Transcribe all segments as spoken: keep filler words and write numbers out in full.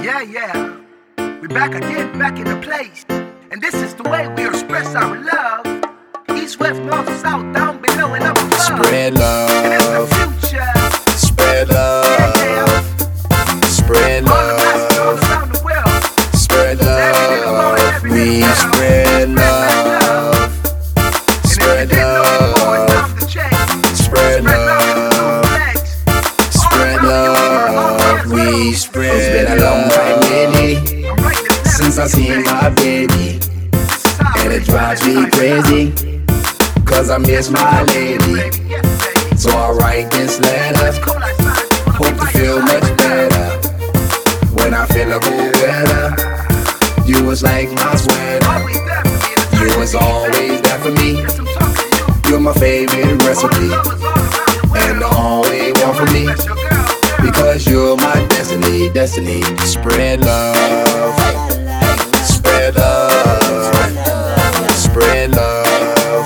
Yeah, yeah. We're back again, back in the place. And this is the way we express our love. East, west, north, south, down below and up above. Spread love. And it's the future. Spread love. Yeah, yeah. Spread All the masses all love. around the world. Spread Every little boy, love. every We little girl. spread love. And if you Spread didn't know before, it's love. time to change. Spread Spread love in the blue love. flags. Spread love. We spread. It's been a long time lately I'm writing this letter since I to you, seen baby. my baby, This is how and I it drives me feel. crazy, cause I miss my lady. Yes, baby. So I write this letter, Cold outside. hope to feel much better. When I feel a cold weather, you was like my sweater. Always there for me in the You time was of need. always there for me. Yes, I'm talking to you. You're my favorite All the recipe, lovers all around the world. and the only one for me, Special girl, girl. because you're my destiny, destiny. Spread love, spread love, spread love,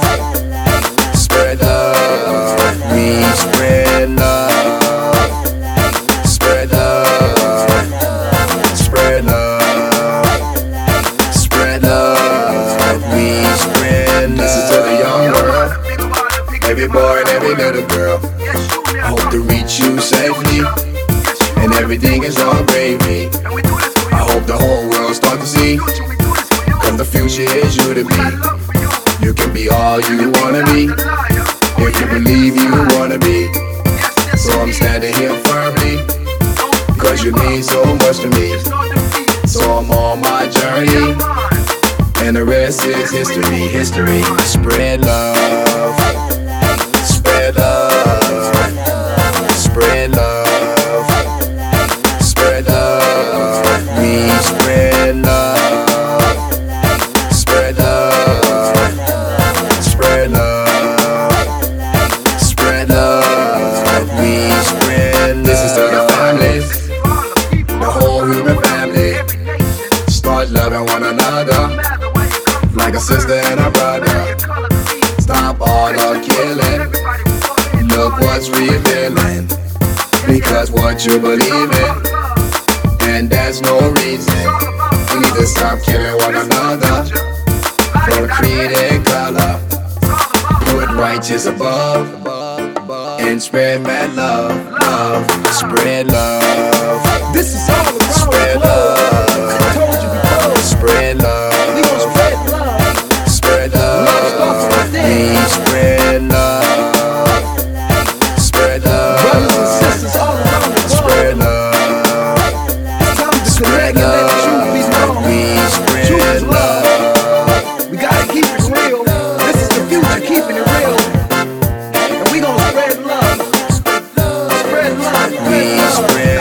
spread love. We spread love, spread love, spread love, spread love. We spread love. This is to the young world, every boy and every little girl. I hope to reach you safely, and everything is all gravy. I hope the whole world start to see, cause the future is you to be. You can be all you wanna be, if you believe you wanna be. So I'm standing here firmly, cause you mean so much to me. So I'm on my journey, and the rest is history, history. Spread love, spread love, spread love, spread love. We spread love, spread love, spread love, spread love. We spread love. This is to the families, the whole human family. Start loving one another like a sister and a brother. Stop all the killing. Look what's revealing, because what you believe in, and there's no reason. We need to stop killing one another for creed and color. Put righteous above and spread mad love, love, spread love. This is all around Spread the globe. love. I told you before. Spread love. We gon' spread love. Spread Love starts love. within. We spread love. Spread Brothers and love. sisters all around the globe. Spread love. It's time to Spread connect and let the truth be love. known. We Truth spread is love. love. We gotta keep it real. This is the future, keeping it real. And we gon' spread love. Spread love. We Spread love. spread